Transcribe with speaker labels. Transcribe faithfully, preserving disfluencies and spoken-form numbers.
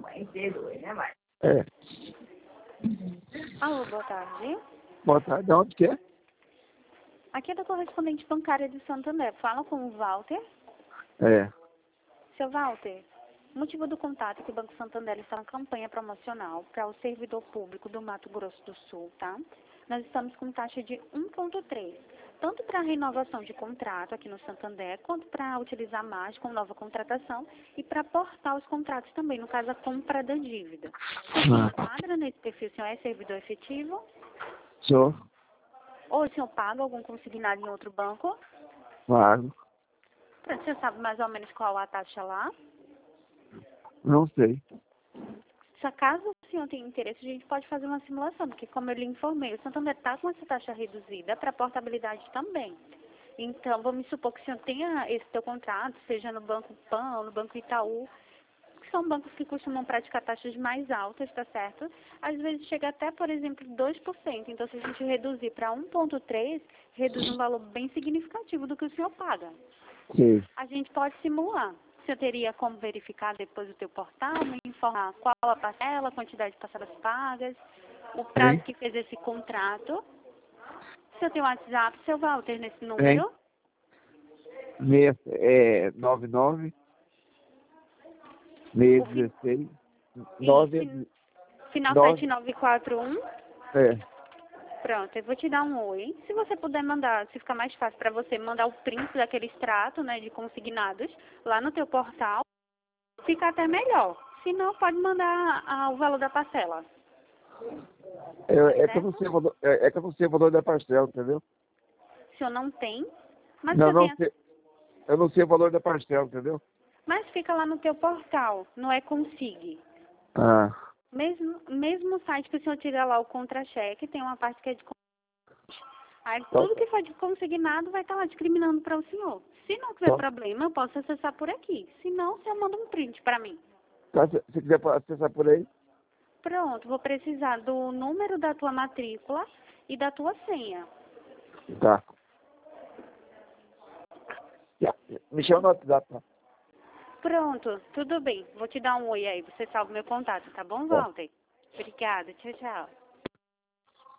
Speaker 1: É.
Speaker 2: Alô, boa tarde.
Speaker 1: Boa tarde. De onde que é?
Speaker 2: Aqui é da correspondente bancária de Santander. Fala com o Walter.
Speaker 1: É.
Speaker 2: Seu Walter, o motivo do contato é que o Banco Santander está em campanha promocional para o servidor público do Mato Grosso do Sul, tá? Nós estamos com taxa de um ponto três, tanto para renovação de contrato aqui no Santander, quanto para utilizar mais com nova contratação e para portar os contratos também, no caso a compra da dívida. Você se enquadra nesse perfil, o senhor é servidor efetivo?
Speaker 1: Sou.
Speaker 2: Ou o senhor paga algum consignado em outro banco?
Speaker 1: Pago.
Speaker 2: Você sabe mais ou menos qual a taxa lá?
Speaker 1: Não sei.
Speaker 2: Se caso o senhor tenha interesse, a gente pode fazer uma simulação, porque como eu lhe informei, o Santander está com essa taxa reduzida para portabilidade também. Então, vamos supor que o senhor tenha esse teu contrato, seja no Banco Pan ou no Banco Itaú, que são bancos que costumam praticar taxas mais altas, tá certo? Às vezes chega até, por exemplo, dois por cento. Então, se a gente reduzir para um ponto três, reduz um valor bem significativo do que o senhor paga.
Speaker 1: Sim.
Speaker 2: A gente pode simular. Você teria como verificar depois o teu portal, me informar qual a parcela, a quantidade de parcelas pagas, o prazo
Speaker 1: Hein?
Speaker 2: que fez esse contrato. Se eu tenho WhatsApp, seu Walter, nesse
Speaker 1: Hein?
Speaker 2: número,
Speaker 1: Meia, é, nove nove, meia
Speaker 2: o fi-
Speaker 1: dezesseis,
Speaker 2: e
Speaker 1: nove,
Speaker 2: fin- final
Speaker 1: nove,
Speaker 2: sete nove quatro um.
Speaker 1: é,
Speaker 2: Pronto, eu vou te dar um oi. Se você puder mandar, se ficar mais fácil para você, mandar o print daquele extrato, né, de consignados lá no teu portal, fica até melhor. Se não, pode mandar ah, o valor da parcela.
Speaker 1: é, é que eu não sei o valor, é, é que eu não sei o valor da parcela, entendeu?
Speaker 2: O senhor não tem, mas
Speaker 1: Não,
Speaker 2: você
Speaker 1: não
Speaker 2: tem,
Speaker 1: sei, eu não sei o valor da parcela, entendeu?
Speaker 2: mas fica lá no teu portal, não é Consig.
Speaker 1: Ah,
Speaker 2: Mesmo, mesmo site que o senhor tira lá o contra-cheque, tem uma parte que é de con- aí
Speaker 1: então,
Speaker 2: tudo que for de consignado vai estar lá discriminando para o senhor. Se não tiver
Speaker 1: então,
Speaker 2: problema, eu posso acessar por aqui. Se não, você manda um print para mim.
Speaker 1: tá, se, se quiser acessar por aí,
Speaker 2: Pronto, vou precisar do número da tua matrícula e da tua senha.
Speaker 1: tá. Já, me chama no WhatsApp, tá?
Speaker 2: Pronto, tudo bem. Vou te dar um oi aí, você salva meu contato, tá bom,
Speaker 1: Tá.
Speaker 2: Walter? Obrigada, tchau, tchau.